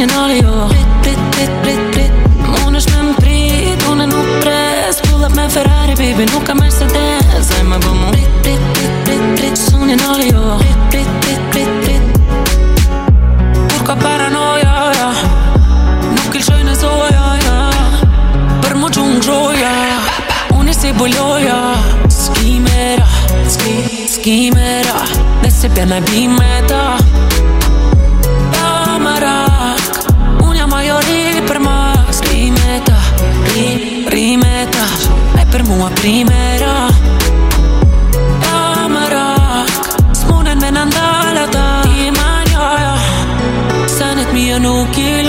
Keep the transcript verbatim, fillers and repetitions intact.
Sunjen ali jo Prit, prit, prit, prit, prit Mon është me m'prit, une nuk pres Pull up me Ferrari, baby, nuk ka Mercedes Aj më bë mu Prit, prit, prit, prit, prit Sunjen ali jo Prit, prit, prit, prit, prit Kur ka paranoja, ja Nuk il shoj në zoja, ja Për mu qung gjoja Unë si buloja Skimera, ski, skimera Dhe se pjena bimeta Da marak Unë jam majori për mak Rimeta, ri, rimeta E për mua primera Da marak S'munen me nëndalata Ti manjoja Senet mija nuk i